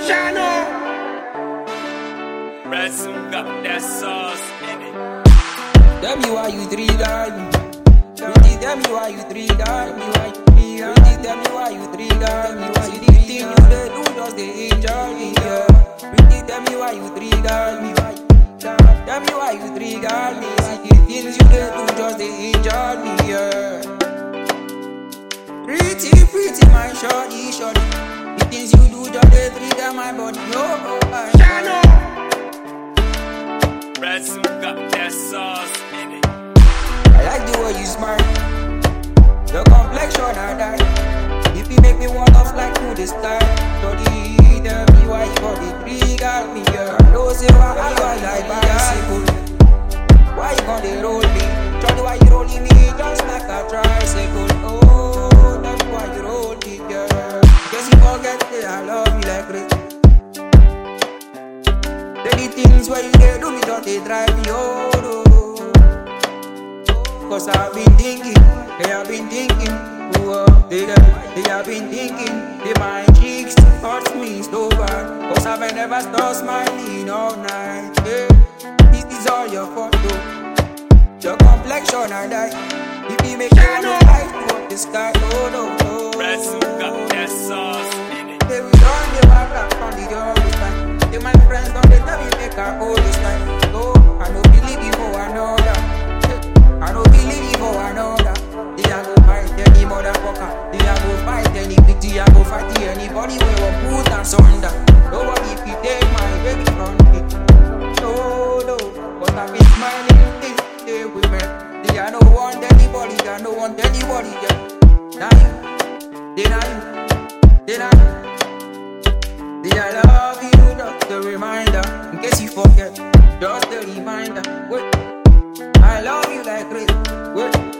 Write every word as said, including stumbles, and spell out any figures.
Shano. Resin got that sauce in it. Tell me why you trigger me. Pretty, tell me why you trigger me. Why you trigger me? Tell me why you trigger me. Why you the thing you dey do just dey enjoy me, yeah. Pretty, tell me why you trigger me. Why you tell me why you trigger me. See the things you dey do just dey enjoy me, yeah. Pretty, pretty, my shorty, shorty. The things you do just dey trigger my body, oh, oh, Shano. Resin got that sauce in it. I like the way you smile. Your complexion I die. If you make me walk off like to the sky, shorty, tell me why you got the trigger me, yeah. I know say why I got like bicycle. Why you gonna roll me? Shorty, why you rolling me just like a tricycle? Oh, tell me why you roll me, girl. Guess you forget that I love you like crazy. The things where you dey do me just they drive me oh, oh. Cause I've been thinking, they have been thinking, oh, they, they have been thinking, they my cheeks hurt me so bad. Cause I've never stopped smiling all night, yeah. This is all your fault though. Your complexion I die. If you make me wanna fly to the sky, oh no, no. Resin got that sauce in it. They will run the back from the door this time. They my friends don't they tell me make her all this time. Oh, I don't believe you for another. I don't believe you for another. They a go fight any motherfucker. They a go fight any pity. I go fight anybody we will put us under. Nobody if you take my baby from me. No, no, but I've been smiling this day with me. They a no want anybody. They no want anybody. Yeah. Now you, they now you, they now you. Did I love you? Just a reminder, in case you forget. Just a reminder. Wait, I love you like crazy. Wait.